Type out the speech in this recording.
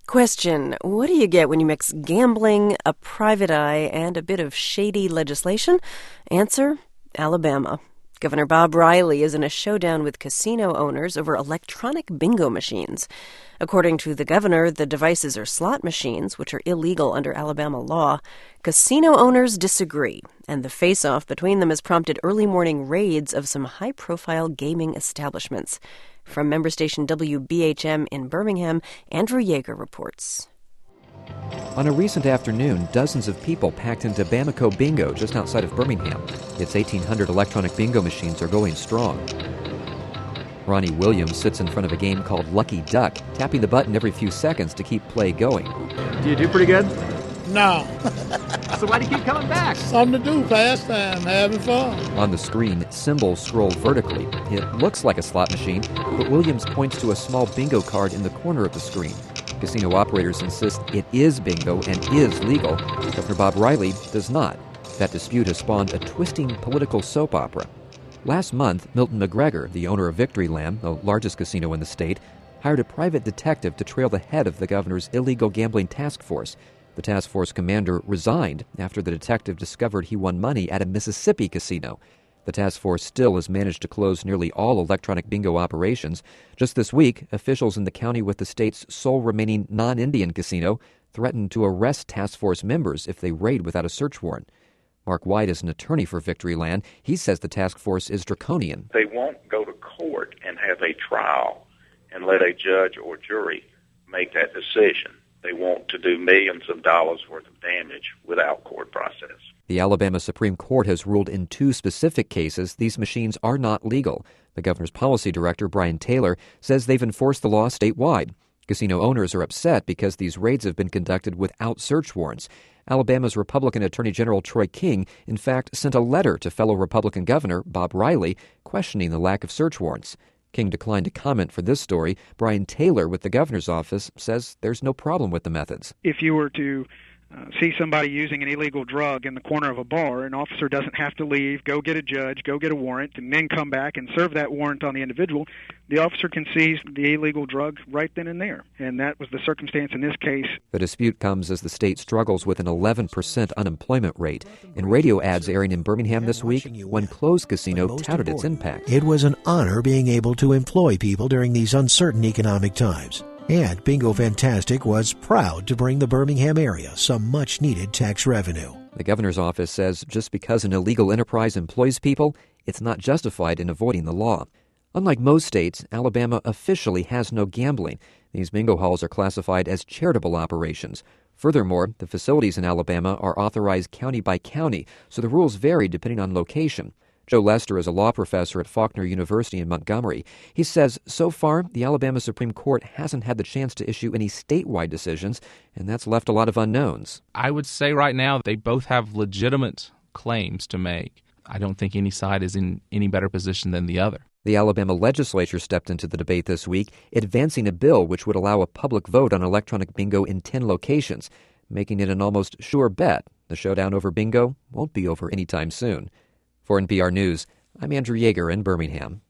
Question: what do you get when you mix gambling, a private eye, and a bit of shady legislation? Answer: Alabama. Governor Bob Riley is in a showdown with casino owners over electronic bingo machines. According to the governor, the devices are slot machines, which are illegal under Alabama law. Casino owners disagree, and the face-off between them has prompted early morning raids of some high-profile gaming establishments. From member station WBHM in Birmingham, Andrew Yeager reports. On a recent afternoon, dozens of people packed into Bamako Bingo just outside of Birmingham. Its 1,800 electronic bingo machines are going strong. Ronnie Williams sits in front of a game called Lucky Duck, tapping the button every few seconds to keep play going. Do you do pretty good? No. So why do you keep coming back? Something to do, pastime, having fun. On the screen, symbols scroll vertically. It looks like a slot machine, but Williams points to a small bingo card in the corner of the screen. Casino operators insist it is bingo and is legal. Governor Bob Riley does not. That dispute has spawned a twisting political soap opera. Last month, Milton McGregor, the owner of Victoryland, the largest casino in the state, hired a private detective to trail the head of the governor's illegal gambling task force. The task force commander resigned after the detective discovered he won money at a Mississippi casino. The task force still has managed to close nearly all electronic bingo operations. Just this week, officials in the county with the state's sole remaining non-Indian casino threatened to arrest task force members if they raid without a search warrant. Mark White is an attorney for Victoryland. He says the task force is draconian. They won't go to court and have a trial and let a judge or jury make that decision. They want to do millions of dollars worth of damage without court process. The Alabama Supreme Court has ruled in two specific cases these machines are not legal. The governor's policy director, Brian Taylor, says they've enforced the law statewide. Casino owners are upset because these raids have been conducted without search warrants. Alabama's Republican Attorney General Troy King, in fact, sent a letter to fellow Republican Governor Bob Riley questioning the lack of search warrants. King declined to comment for this story. Brian Taylor with the governor's office says there's no problem with the methods. If you were to see somebody using an illegal drug in the corner of a bar, an officer doesn't have to leave, go get a judge, go get a warrant, and then come back and serve that warrant on the individual. The officer can seize the illegal drug right then and there. And that was the circumstance in this case. The dispute comes as the state struggles with an 11% unemployment rate. In radio ads airing in Birmingham this week, one closed casino touted its impact. It was an honor being able to employ people during these uncertain economic times. And Bingo Fantastic was proud to bring the Birmingham area some much-needed tax revenue. The governor's office says just because an illegal enterprise employs people, it's not justified in avoiding the law. Unlike most states, Alabama officially has no gambling. These bingo halls are classified as charitable operations. Furthermore, the facilities in Alabama are authorized county by county, so the rules vary depending on location. Joe Lester is a law professor at Faulkner University in Montgomery. He says so far, the Alabama Supreme Court hasn't had the chance to issue any statewide decisions, and that's left a lot of unknowns. I would say right now they both have legitimate claims to make. I don't think any side is in any better position than the other. The Alabama legislature stepped into the debate this week, advancing a bill which would allow a public vote on electronic bingo in 10 locations, making it an almost sure bet the showdown over bingo won't be over anytime soon. For NPR News, I'm Andrew Yeager in Birmingham.